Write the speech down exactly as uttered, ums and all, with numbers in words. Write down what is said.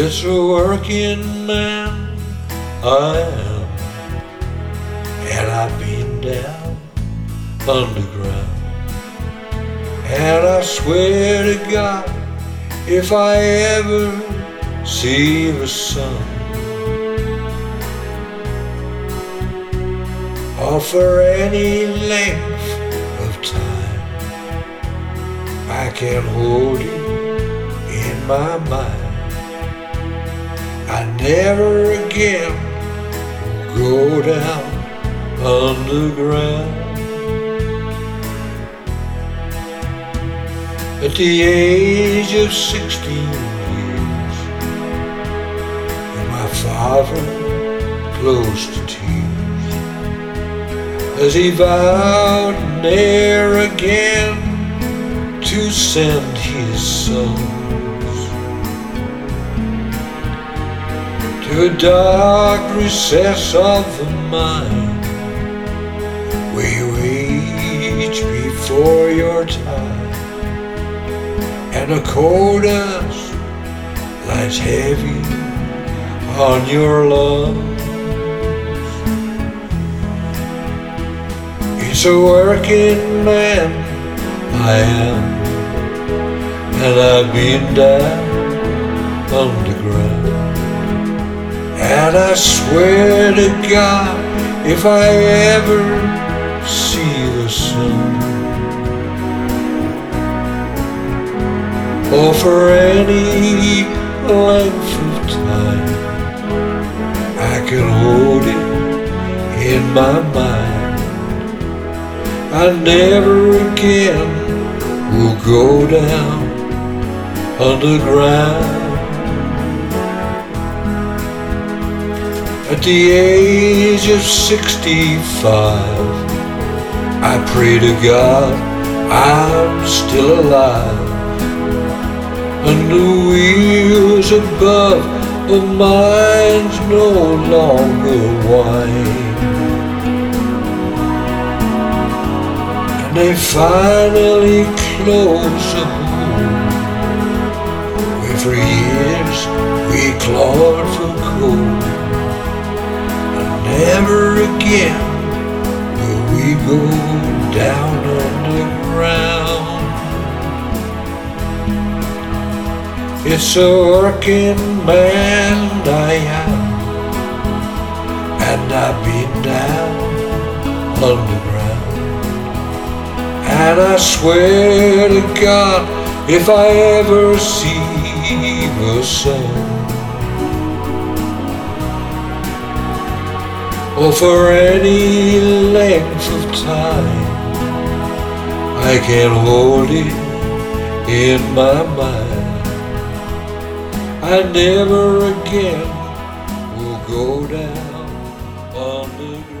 It's a working man I am, and I've been down underground. And I swear to God, if I ever see the sun, or for any length of time, I can hold you in my mind. I never again will go down underground. At the age of sixteen years, and my father close to tears, as he vowed ne'er again to send his sons to a dark recess of the mind, where you age before your time, and a cold dust lies heavy on your lungs. It's a working man I am, and I've been down underground. And I swear to God, if I ever see the sun, or for any length of time, I can hold it in my mind. I never again will go down underground. At the age of sixty-five, I pray to God I'm still alive, and the wheels above the mind's no longer whine, and they finally close a hole where for years we clawed for gold. Never again will we go down underground. It's a working man I am, and I've been down underground. And I swear to God, if I ever see the sun, or for any length of time, I can hold it in my mind. I never again will go down underground.